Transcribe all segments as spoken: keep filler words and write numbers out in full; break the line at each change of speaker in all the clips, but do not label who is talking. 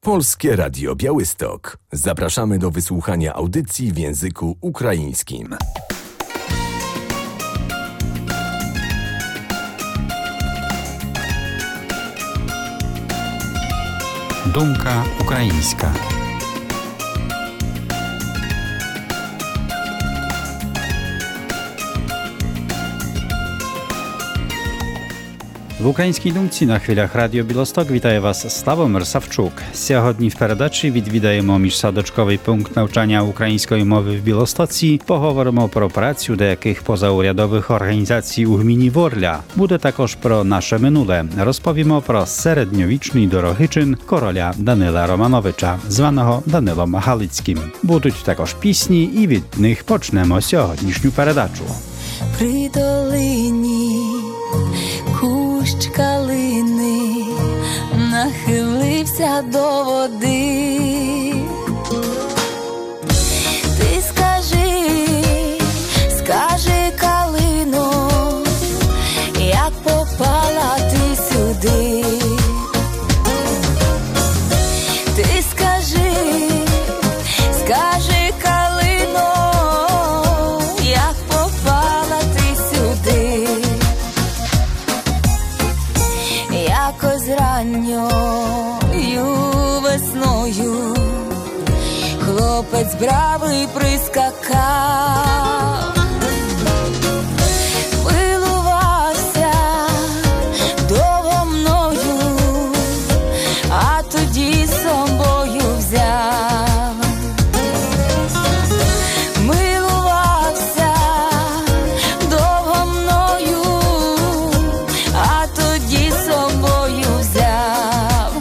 Polskie Radio Białystok. Zapraszamy do wysłuchania audycji w języku ukraińskim.
Думка українська. В українській думці на хвилях Радіо Білосток вітає вас Славомир Савчук. Сьогодні в передачі відвідаємо міжсадочковий пункт навчання української мови в Білостоці, поговоримо про працю деяких позаурядових організацій у гміні Ворля. Буде також про наше минуле. Розповімо про середньовічний дорогичин короля Данила Романовича, званого Данилом Галицьким. Будуть також пісні і від них почнемо сьогоднішню передачу.
При долині кущ калини нахилився до води. Ти скажи, скажи, калино, як попала ти сюди. Ти скажи, скажи, калино, як попала ти сюди. Якось ранньою весною хлопець бравий прискакав, милувався довго мною, а тоді з собою взяв. Милувався довго мною, а тоді з собою взяв.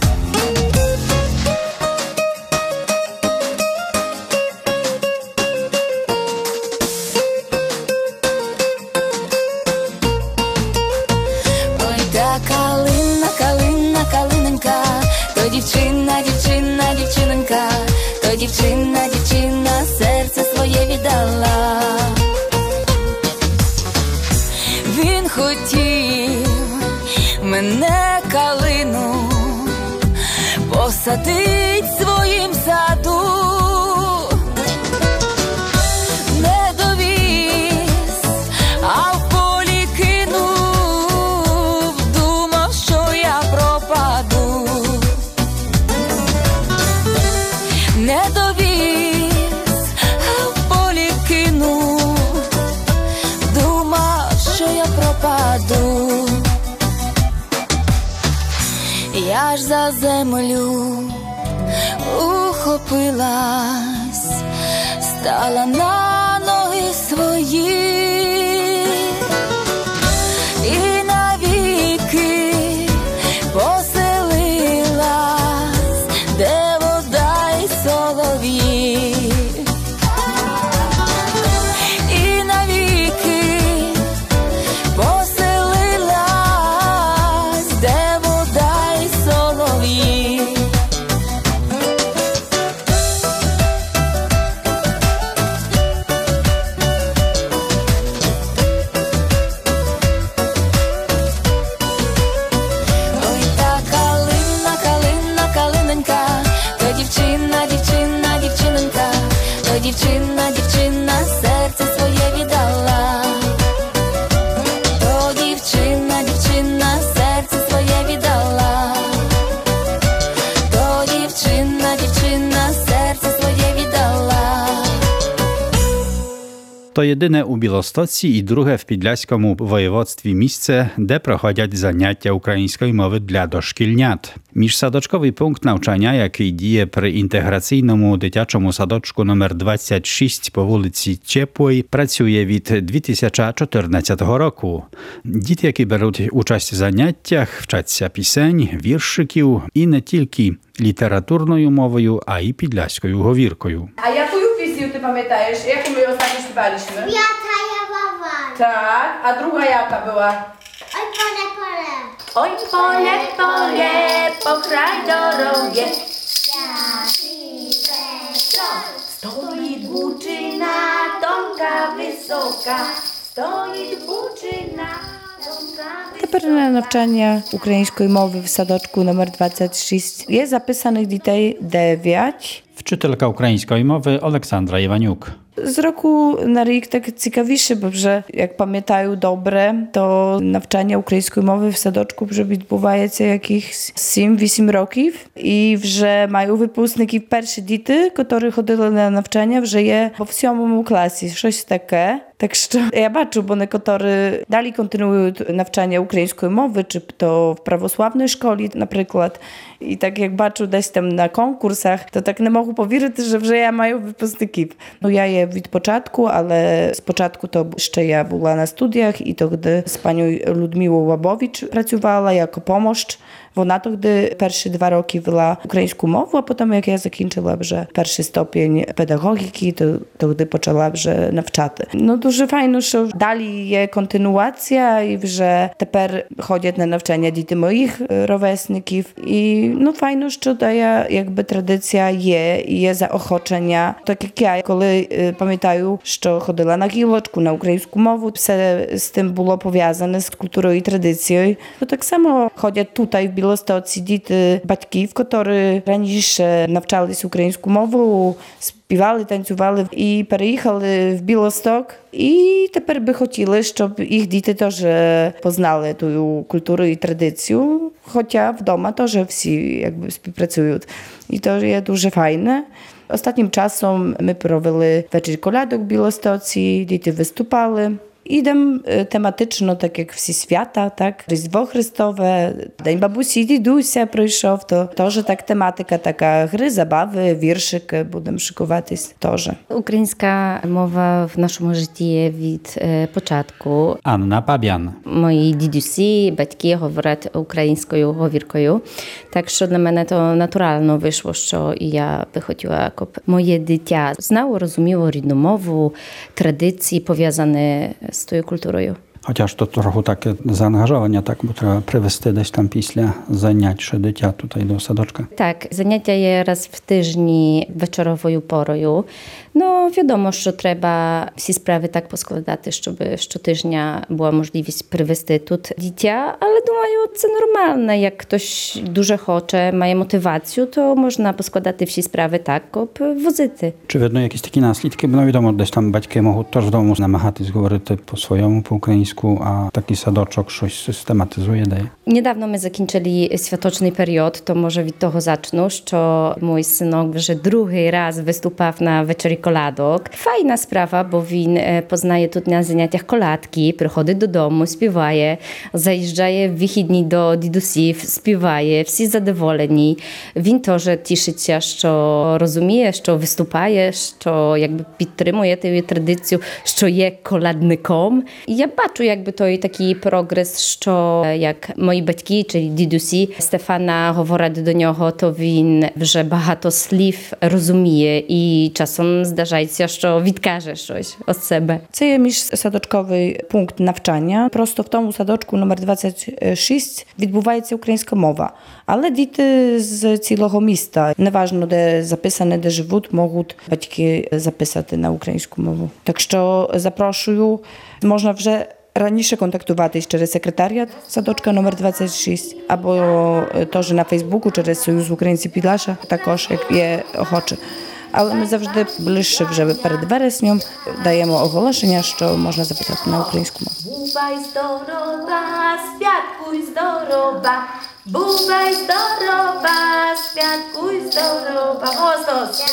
Ой, та калина, калина, калиненька, то дівчина, дівчина, дівчиненька, то дівчина, дівчина, серце своє віддала. Він хотів мене, калину, посадить в своїм саду. Не довіз, а в полі кинув, думав, що я пропаду. Не довіз, а в полі кинув, думав, що я пропаду. Я ж за землю ухопилась, стала на ноги свої і навіки поселилась, де вода й солов'ї. І навіки поселилась, де вода й солов'ї. Ой, та калина, калина, калиненька, то дівчина, дівчина, дівчиненька, то дівчина, дівчина, серце своє віддала. То дівчина, дівчина, серце своє віддала. То дівчина, дівчина, серце своє віддала.
То єдине у Білостоці і друге в Підляському воєводстві місце, де проходять заняття української мови для дошкільнят. Міжсадочковий пункт навчання, який діє при інтеграційному дитячому садочку номер двадцять шість по вулиці Теплої, працює від дві тисячі чотирнадцятого року. Діти, які беруть участь в заняттях, вчаться пісень, віршиків і не тільки літературною мовою, а й підляською говіркою.
A jaką piosenkę ty pamiętasz? Jaką my ostatnio śpiewaliśmy?
Wiata jawowa.
Tak, a druga jaka była?
Oj, pole, pole.
Oj, pole, pole, po kraj dorogie.
Światli Petro.
Stoi dwuczyna, tonka wysoka. Stoi dwuczyna, tonka
Тепер на навчання української мови в садочку номер двадцять шість є записаних дітей дев'ять.
Wczytelka ukraińskiej mowy Aleksandra Iwaniuk.
З року на рік так цікавіше, бо вже, як пам'ятаю добре, то навчання української мови в садочку вже відбувається якихось сім-вісім років. І вже маю випускників перші діти, які ходили на навчання, вже є в сьомому класі, щось таке. Так що я бачу, бо некоторі далі континують навчання української мови, чи то в православній школі, наприклад. І так як бачу десь там на конкурсах, то так не можу повірити, що вже я маю випускників. Ну, я є від початку, але спочатку то ще я була на студіях, і тоді з пані Людмилою Лабович працювала як помощ. Вона тоді перші два роки вела українську мову, а потім, як я закінчила вже перший ступінь педагогіки, то тоді почала вже навчати. Ну, дуже файно, що далі є континуація, і вже тепер ходять на навчання діти моїх ровесників. І, ну, файно, що дає, якби традиція є, і є заохочення. Так як я, коли пам'ятаю, що ходила на гілочку, на українську мову, все з тим було пов'язане з культурою і традицією. То так само ходять тут, в Білостоці, діти батьків, які раніше навчались українську мову, співали, танцювали і переїхали в Білосток. І тепер би хотіли, щоб їх діти теж познали ту культуру і традицію, хоча вдома теж всі якби співпрацюють. І то є дуже файне. Ostatnim czasem my провели вечір колядок в Білостоці, діти виступали. Ідемо тематично, так як всі свята, так, Різдво Христове, День бабусі і дідуся прийшов, то теж так тематика така, гри, забави, віршики, будемо шикуватись теж.
Українська мова в нашому житті є від е, початку.
Anna Pabian.
Мої дідусі, батьки говорять українською говіркою, так що для мене то натурально вийшло, що і я би хотіла, щоб моє дитя знало, розуміло рідну мову, традиції пов'язані з тою культурою.
Chociaż to trochę takie zaangażowanie, tak, bo trzeba привести десь там після занять ще дитя tutaj do садочка.
Так, заняття є раз в тижні вечоровою порою. Ну, відомо, що треба всі справи так поскладати, щоб щотижня була можливість привезти тут дитя. Але, думаю, це нормально. Як хтось дуже хоче, має мотивацію, то можна поскладати всі справи так, щоб возити.
Чи видно якісь такі наслідки? Бо, ну, відомо, десь там батьки можуть теж вдома намагатись говорити по-своєму, по-українську, a taki sadoczek coś systematyzuje, daje.
Niedawno my zakończyli światoczny period, to może від того зачну, що mój synok вже другий раз виступав на вечорі колядок. Файна справа, бо він познає тут на заняттях колядки, приходить додому, співає, заїжджає в вихідні до дідусів, співає, всі задоволені. Він теж тішиться, що розуміє, що виступає, що якби підтримує ту традицію, що є колядником. І я бачу якби той такий прогрес, що як мої батьки, чи дідусі Стефана говорять до нього, то він вже багато слів розуміє і часом здається, що відкаже щось від себе.
Це є міжсадочковий пункт навчання. Просто в тому садочку номер двадцять шість відбувається українська мова. Але діти з цілого міста, неважно де записані, де живуть, можуть батьки записати на українську мову. Так що запрошую, можна вже раніше контактуватись через секретаріат садочка номер двадцять шість або теж на Фейсбуку через Союз Українців Підлаша, також як є охоче. Але ми завжди ближче вже перед вереснем даємо оголошення, що можна записати на українську мову.
Бувай здорова, святкуй здорова, бувай здорова, святкуй здорова. Гостос!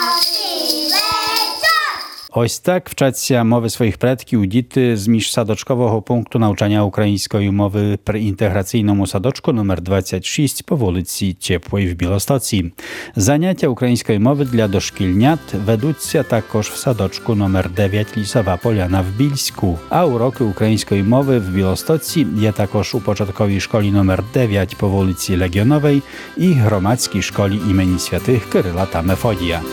Ось так вчаться мови своїх предків діти з міжсадочкового пункту навчання української мови при інтеграційному садочку номер двадцять шість по вулиці Теплої в Білостоці. Заняття української мови для дошкільнят ведуться також в садочку номер дев'ять Лісова Поляна в Більську, а уроки української мови в Білостоці є також у початковій школі номер дев'ять по вулиці Legionowej i Gromadzkiej Szkoli imieni Świętych Kyryla ta Mefodija.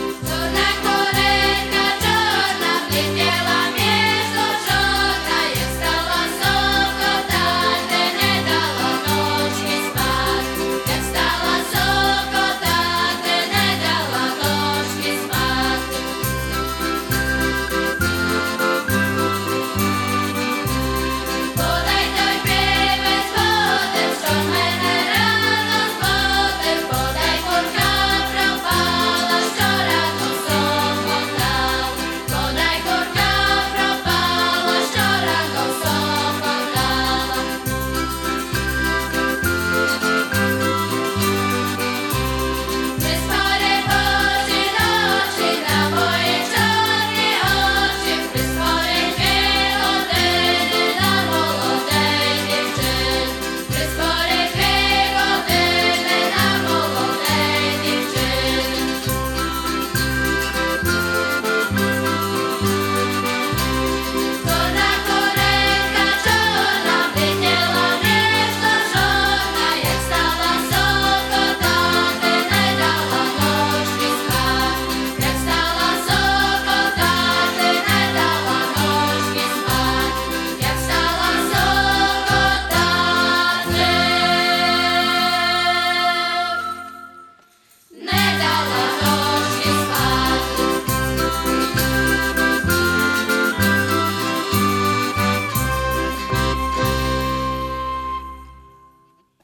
Подай той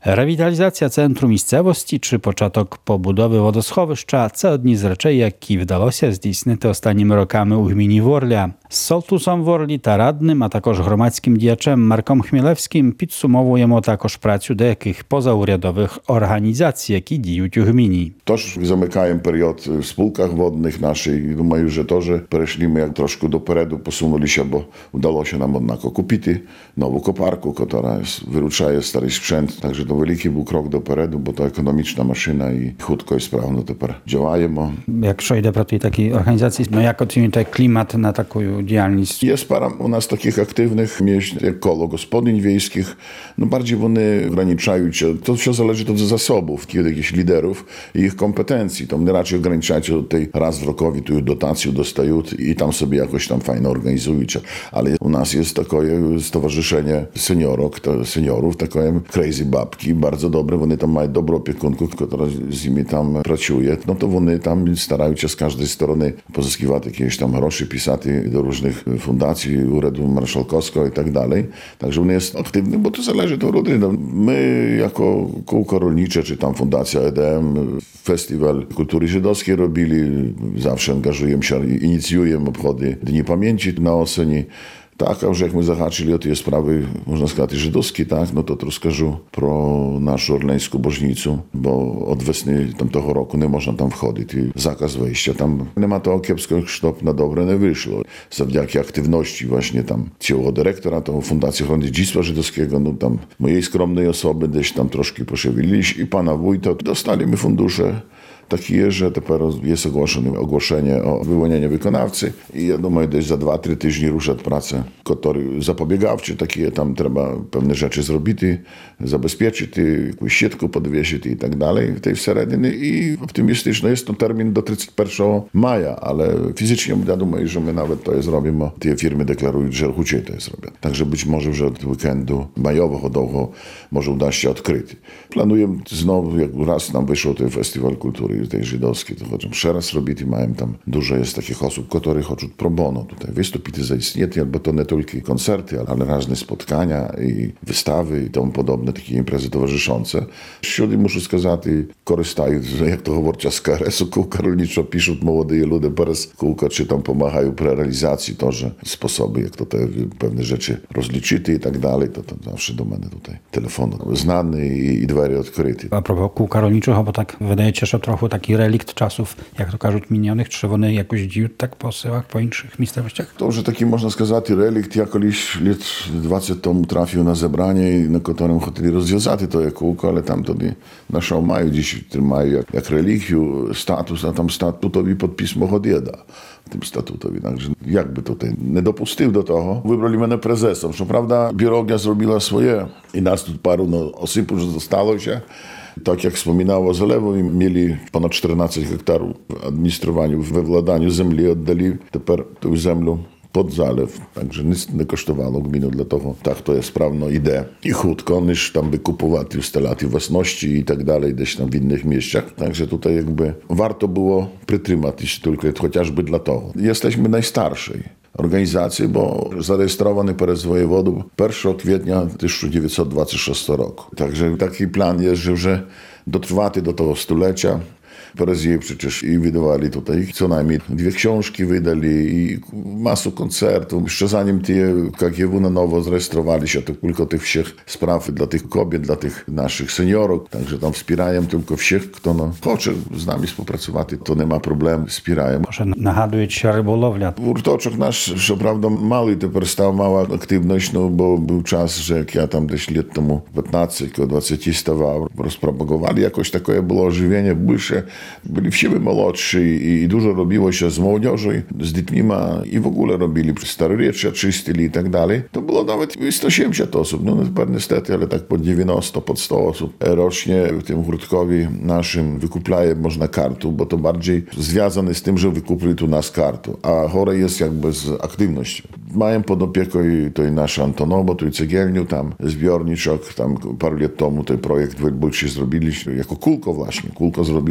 Rewitalizacja centrum місцевості czy початок побудови водосховища – це одні з речей, які вдалося здійснити останніми роками у гміні Ворля. З Солтусом Ворлі та радним, а також громадським діячем Марком Хмілевським підсумовуємо також працю деяких позаурядових організацій, які діють у гміні.
Тож замикаємо період в спілках водних наших. Думаю, що теж перейшли ми трошки допереду, посунулися, бо вдалося нам однако купити нову копарку, яка виручає старий спrzęt. Так що великий був крок допереду, бо то економічна машина і хутко і справно тепер działаємо.
Якщо йде про такі організації, ну як оцінюєте клімат на таку діяльність?
Є пара у нас таких активних місць, як коло господинь wiejskich. No bardziej вони ograniczające. To все залежить від засобів, якихось лідерів і їх компетенцій. Там не радше ograniczać do tej raz w rokowi tu dotację dostają i tam sobie jakoś tam fajnie organizują. Ale u nas jest takie stowarzyszenie seniorów, seniorów, takie crazy babki, bardzo dobre. Вони tam mają dobrą opiekunkę, która z nimi tam pracuje. No to вони tam starają się z każdej strony pozyskiwać jakieś tam groszy, pisać do różnych fundacji, urzędu marszałkowskiego i tak dalej. Także on jest aktywny, bo to zależy od rodziny. My jako kółko rolnicze, czy tam Fundacja E D M, Festiwal Kultury Żydowskiej robili, zawsze angażujemy się, inicjujemy obchody Dni Pamięci na осені. Так, а вже як ми загаczyli o ті справи, можна сказати, żydowskie, так, no to розкажу про нашу орленську божницю, бо od весни там того року не можна там входити, заказ вejścia. Там нема того кепського, щоб на добре не вийшло. Завдяки активності właśnie tam цього директора, того Фундації охорони dziedzictwa żydowskiego, no tam mojej skromnej osoby, gdzieś tam troszkę poszewiliśmy i pana wójta, dostali mi fundusze takie, że teraz jest ogłoszone ogłoszenie o wyłonieniu wykonawcy i ja думаю, gdzieś za dwa trzy tygodnie rusza prace, który zapobiegawczy, takie tam trzeba pewne rzeczy zrobić, zabezpieczyć, jakąś siatkę podwiesić i tak dalej w tej всередині i optymistyczny jest to termin do trzydziestego pierwszego maja, ale fizycznie ja думаю, że my nawet to zrobimy. Te firmy deklarują, że huczej to zrobią. Także być może, że od weekendu majowego długo może uda się odkryć. Planujemy znowu, jak raz nam wyszło ten festiwal kultury tej żydowskiej, to chcą jeszcze raz robić i mają tam dużo jest takich osób, które chcą pro bono tutaj wystąpić, zaistnieć, bo to nie tylko koncerty, ale różne spotkania i wystawy i tomu podobne takie imprezy towarzyszące. Wśród muszę сказать, korzystają, jak to mówią, z K R S-u kółka rolniczo, piszą młodzi ludzie przez kółka, czy tam pomagają przy realizacji to, że sposoby, jak to te pewne rzeczy rozliczyć i tak dalej, to, to zawsze do mnie tutaj telefon znany i, i drzwi odkryte.
A propos kółka rolniczego, bo tak wydaje się, że trochę taki relikt czasów, jak to кажуть, minionych, czy one jakoś dziwią tak po syłach, po innych miejscowościach?
To już taki, można сказать, relikt. Ja kiedyś lat dwadzieścia temu trafił na zebranie, na którym chcieli rozwiązać to kółko, ale tam wtedy naszą mają dziś, mają jak, jak relikwiu status, a tam statutowi podpis Mochodieda. W tym statutowi. Także jakby tutaj nie dopuścił do tego. Wybrali mnie prezesem. Co prawda biologia zrobiła swoje i nas tu paru no, osypu, że zostało się. Tak jak wspominało Zalewo, mieli ponad czternaście hektarów w administrowaniu, we władaniu ziemi, oddali teraz tę ziemię pod zalew, także nic nie kosztowało gminu, dlatego tak to jest sprawno idę i chutko, niż tam by kupować instalacji własności i tak dalej, gdzieś tam w innych miejscach. Także tutaj jakby warto było przytrzymać się tylko chociażby dlatego. Jesteśmy najstarszej organizacji, bo zarejestrowany przez wojewodów pierwszego kwietnia tysiąc dziewięćset dwudziestego szóstego roku. Także taki plan jest, że, że dotrwaty do tego stulecia. Poezję przecież i wydawali tutaj co najmniej dwie książki wydali i masę koncertów. Jeszcze zanim te K G W na nowo zarejestrowali się, to tylko tych wszystkich spraw dla tych kobiet, dla tych naszych seniorów. Także tam wspierają tylko wszystkich, kto no, chce z nami współpracować, to nie ma problemu, wspierają.
Może nagадують, що риболовля.
Urtoczek nasz, co prawda mały, teraz stała mała aktywność, no bo był czas, że jak ja tam gdzieś lat temu piętnaście, koło dwadzieścia stawał, rozpropagowali jakoś takie było ożywienie, больше byli w siebie młodsi i, i dużo robiło się z młodzieżą, z dziećmi i w ogóle robili starowiecza, czystyli i tak dalej. To było nawet sto siedemdziesiąt osób, no niestety, ale tak pod dziewięćdziesiąt, pod sto osób rocznie w tym hurtkowi naszym wykuplaje można kartu, bo to bardziej związane z tym, że wykupili tu nas kartu, a chore jest jakby z aktywnością. Mają pod opieką i to i nasze Antonowo, tu i Cegielniu, tam zbiorniczok, tam paru lat temu ten projekt w Wielbulcie zrobili jako kółko właśnie. Kółko zrobiło ten projekt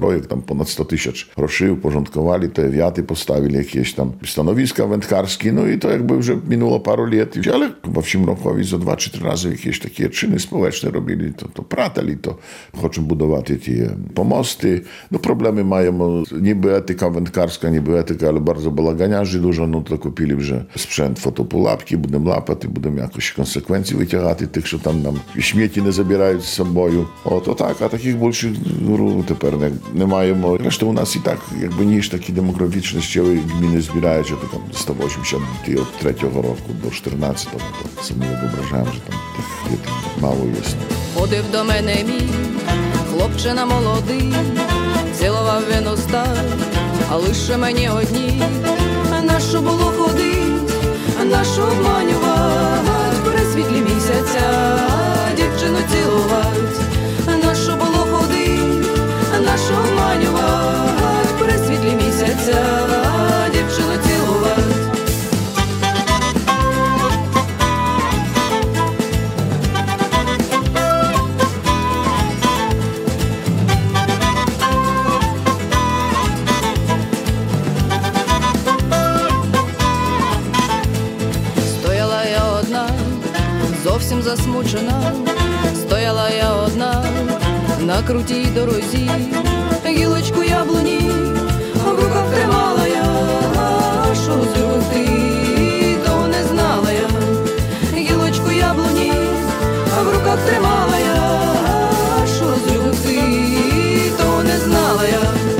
projekt, tam ponad sto tysięcy groszy uporządkowali, te wiaty postawili, jakieś tam stanowiska wędkarskie, no i to jakby już minęło paru lat, ale chyba w Simrochowi za dwa czy trzy razy jakieś takie czyny społeczne robili, to, to pratali, to chcą budować te pomosty, no problemy mają, niby etyka wędkarska, niby etyka, ale bardzo balaganiarzy dużo, no to kupili вже sprzęt fotopulapki, будемо лапати, будемо якось консеквенції витягати тих, що там нам śmieci не забирають з собою. Ото так, а таких більше ну, тепер не, не маємо. Решта у нас і так, якби ніж такі демографічні ще гміни збирають, що там сто вісімдесят від третього року до чотирнадцятого, то самі виображаємо, що там тих дітей мало є.
Ходив до мене мій хлопчина молодий, цілував він уста, а лише мені одні. Нащо було ходить, нащо обманювать, при світлі місяця дівчину цілувать. Нащо було ходить, нащо обманювать, при світлі місяця дівчину цілувать. Зовсім засмучена, стояла я одна на крутій дорозі, гілочку яблуні в руках тримала я, що зробити, то не знала я. Гілочку яблуні в руках тримала я, що зробити, то не знала я.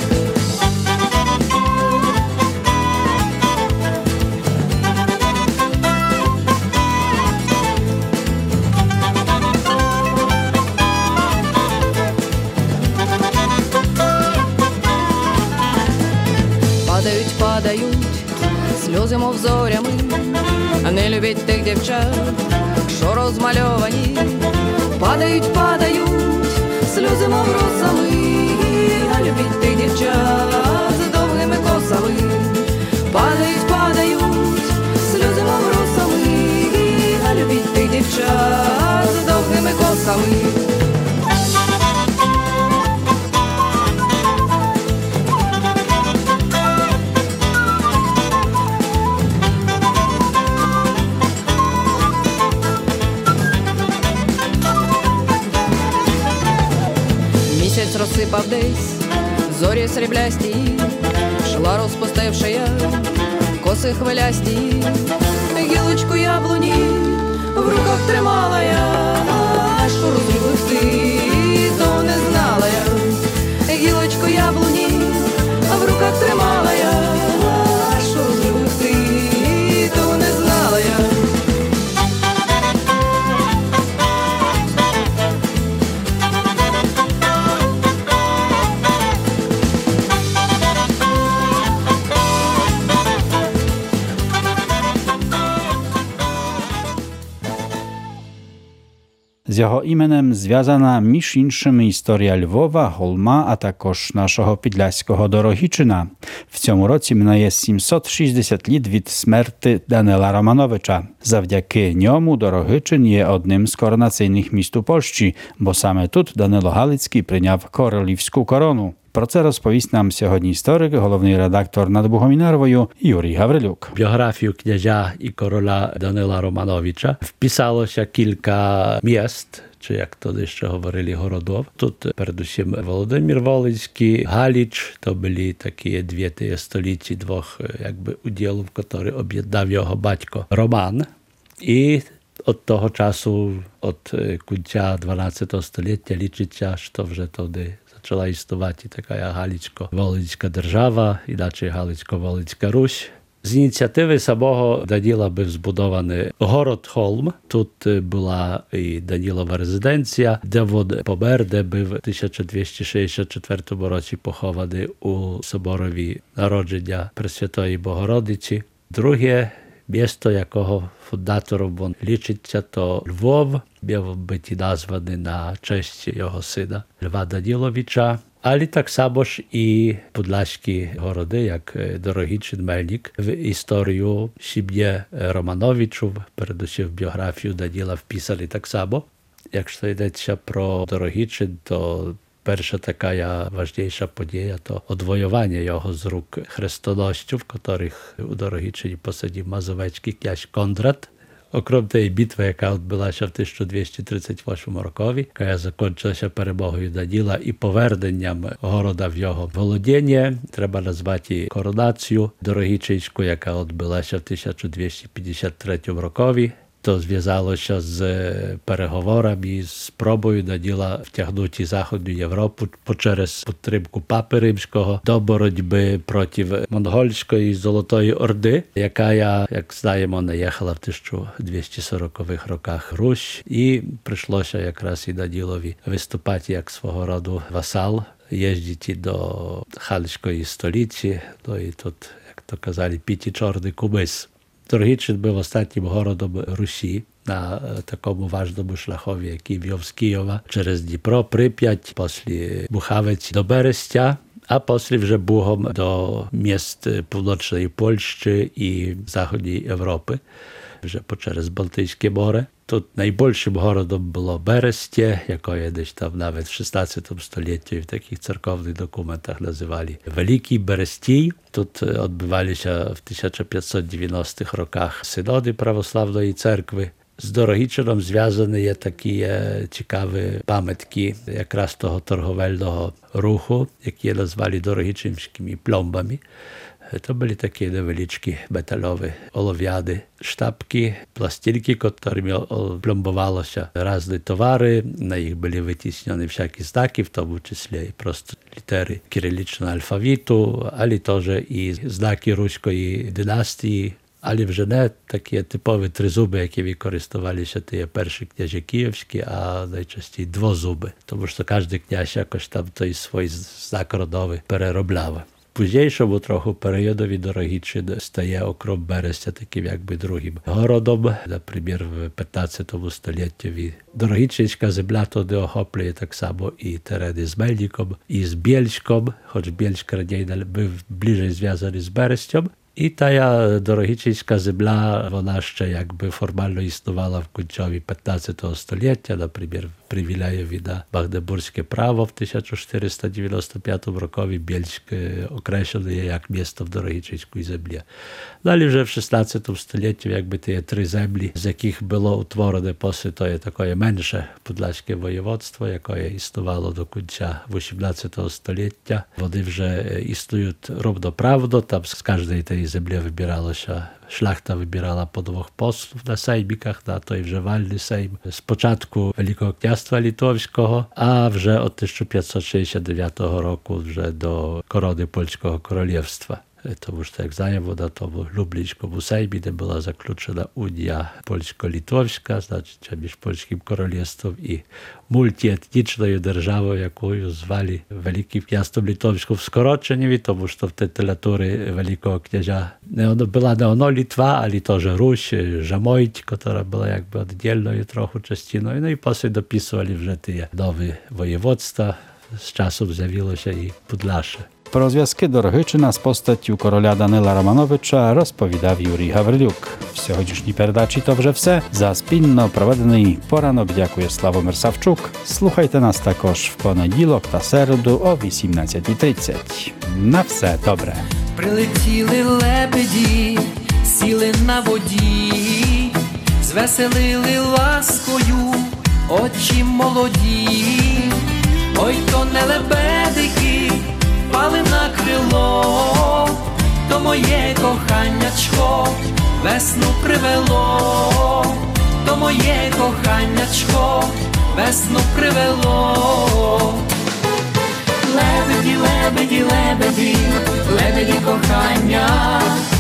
Падають, падають сльози, мов зорями, а не любить тих дівчат, що розмальовані. Падають, падають сльози, мов росами, а любить тих дівчат з довгими косами. Падають, падають сльози, мов росами, а любить тих дівчат з довгими косами. Місяць розсипав десь зорі сріблясті, шла розпустивши я коси хвилясті. Гілочку яблуні в руках тримала я, що розробити, то не знала я. Гілочку яблуні в руках тримала я, що розробити, то не знала я.
З його іменем зв'язана між іншими історія Львова, Голма, а також нашого підляського Дорогичина. В цьому році минає сімсот шістдесят літ від смерти Данила Романовича. Завдяки ньому Дорогичин є одним з коронаційних міст у Польщі, бо саме тут Данило Галицький прийняв королівську корону. Про це розповість нам сьогодні історик, головний редактор над Богомінарвою Юрій Гаврилюк.
Біографію князя і короля Данила Романовича вписалося кілька міст, чи як тоді ще говорили, городов. Тут передусім Володимир Волинський, Галич, то були такі дві ті столиці двох якби уділів, які об'єднав його батько Роман. І od того часу, od кінця дванадцятого століття liczycia, що вже тоді zaczęła istować taka Galicko-Wolyńska держава, inaczej Galicko-Wolyńska Ruś. Z inicjatywy samego Даніла був збудований город Холм. Тут була і Данілова резиденція, де він помер, де був в тисяча двісті шістдесят четвертому році похований у соборові народження Пресвятої Богородиці. Друге місто, якого фундатором він лічиться, то Львов, мав бути названий на честь його сина Льва Даніловича. Але так само ж і подляські городи, як Дорогичин, Мельник, в історію сім'ї Романовичів, передусім в біографію Даніла вписали так само. Якщо йдеться про Дорогичин, то Перша така важніша подія – то одвоювання його з рук хрестоносців, котрих у Дорогичині посадив мазовецький князь Кондрат. Окрім тієї битви, яка відбулася в тисяча двісті тридцять восьмому рокові, яка закінчилася перемогою Даніла і поверненням города в його володіння, треба назвати коронацію Дорогичинську, яка відбулася в тисяча двісті п'ятдесят третьому рокові. То зв'язалося з переговорами, з спробою Даніла втягнути Західну Європу через підтримку Папи Римського до боротьби проти монгольської Золотої Орди, яка, як знаємо, наїхала в тисяча двісті сорокових роках Русь, і прийшлося якраз і Данілові виступати як свого роду васал, їздити до ханської столиці, ну і тут, як то казали, піти чорний кумис. Дорогичин був останнім городом Русі на такому важному шляхові, який вів з Києва через Дніпро, Прип'ять, після Бухавець до Берестя, а після вже Бугом до міст Північної Польщі і Західної Європи, вже через Балтійське море. Тут найбільшим городом було Берестя, яке десь там навіть в шістнадцятому столітті в таких церковних документах називали Великий Берестій. Тут відбувалися в тисяча п'ятсот дев'яностих роках синоди православної церкви. З Дорогичином зв'язані є такі цікаві пам'ятки якраз того торговельного руху, які назвали дорогичинськими пломбами. To byli takie невеличкі металові олов'яні штапки, пластинки, которыми пломбувалося різні товари. На їх були витіснені всякі знаки, в тому числі і просто літери кирилічного алфавіту, але теж і знаки руської династії. Але вже не такі типові тризуби, які використовувалися ті перші княжі київські, а найчастіше двозуби. Тому що кожен князь якось там той свій знак родовий переробляв. В пізнішому трохи періодові Дорогичин стає окрім Берестя таким якби другим городом. Наприклад, в п'ятнадцятому столітті Дорогичинська земля туди охоплює так само і терени з Мельником, і з Бєльськом, хоч Бєльськ раніше був ближче зв'язаний з Берестям. І та Дорогичинська земля, вона ще якби формально існувала в кінці п'ятнадцятого століття, наприклад, привілеєві на Магдебурзьке право в тисяча чотириста дев'яносто п'ятому рокові Бєльськ окреслено як місто в Дорогичинській землі. Далі вже в шістнадцятому столітті якби ті три землі, з яких було утворене після того таке менше Подляське воєводство, яке існувало до кінця вісімнадцятого століття. Вони вже існують ровноправно, там з кожної тієї землі вибиралося, шляхта вибирала по двох послів на сейміках, на той вже вальний сейм. Спочатку Великого князства Литовського, а вже від тисяча п'ятсот шістдесят дев'ятого року вже до корони Польського королівства. Тому що, як знаємо, на тому Люблінському сеймі, де була заключена унія польсько-литовська, значить, між Польським королівством і мультиетнічною державою, якою звали Великим князством Литовським в скороченні, тому що в титулатурі Великого князя не була не воно Литва, але теж Русь, Жамойт, яка була якби віддільною трохи частиною. Ну і після дописували вже ті нові воєводства. З часом з'явилося і Podlasie.
Про зв'язки Дорогичина з постаттю короля Данила Романовича розповідав Юрій Гаврилюк. В сьогоднішній передачі то вже все. За спільно проведений поранок дякує Славомир Савчук. Слухайте нас також в понеділок та середу о вісімнадцятій тридцять. На все добре.
Прилетіли лебеді, сіли на воді, звеселили ласкою очі молоді. Ой, то не лебедики пали на крило, то моє коханнячко весну привело, то моє коханнячко весну привело. Лебеді, лебеді, лебеді, лебеді кохання,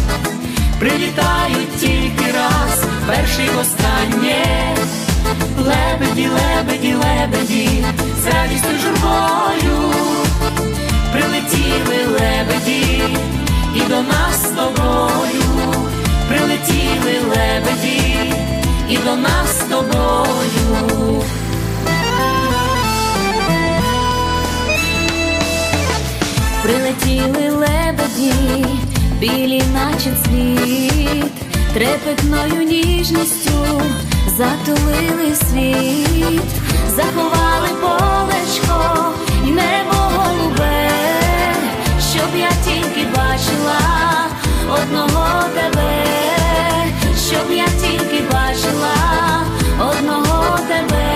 прилітають тільки раз, перший останнє. Лебеді, лебеді, лебеді, з радістю журбою прилетіли лебеді і до нас з тобою, прилетіли лебеді і до нас з тобою.
Прилетіли лебеді, білі наче цвіт, трепетною ніжністю затулили світ, заховали полечко і не
небо голубе, щоб я тільки бачила одного тебе, щоб я тільки бачила одного тебе.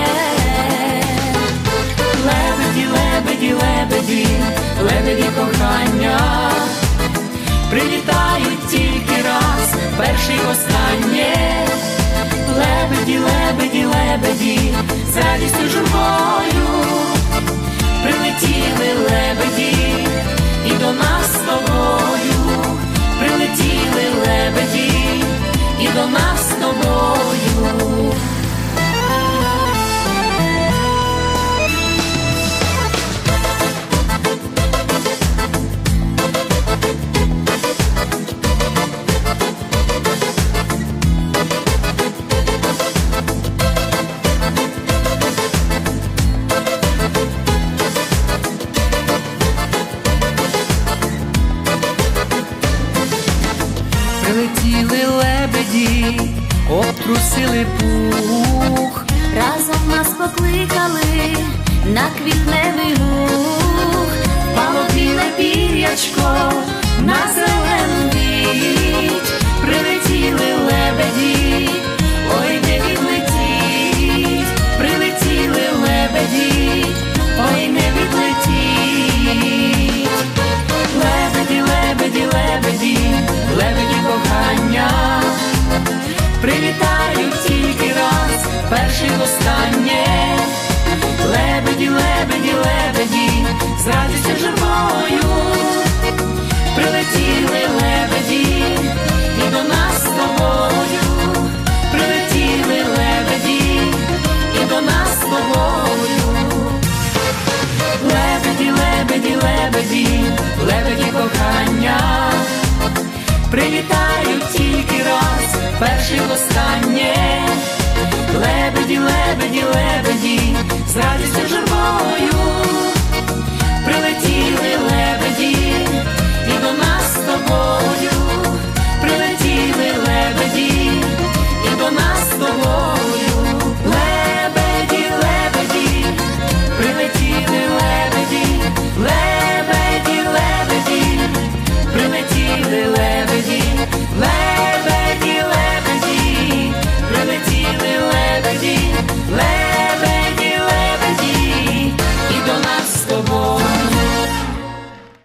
Лебеді, лебеді, лебеді, лебеді кохання, прилітають тільки раз, перший й останнє. Лебеді, лебеді, лебеді, з радістю журбою прилетіли лебеді і до нас з тобою, прилетіли лебеді і до нас з тобою. Прилетіли лебеді, обтрусили пух, разом нас покликали на квітневий луг. Впало біле пір'ячко на зелену віть, прилетіли лебеді, ой, не відлетіть, прилетіли лебеді, ой, не відлетіть. Лебеді, лебеді, лебеді, лебеді кохання, прилітають тільки раз, перший й останнє. Лебеді, лебеді, лебеді, з радістю журбою прилетіли лебеді і до нас з тобою, прилетіли лебеді і до нас з тобою. Лебеді, лебеді, лебеді, лебеді кохання, прилітають тільки раз, перший й останнє. Лебеді, лебеді, лебеді, з радістю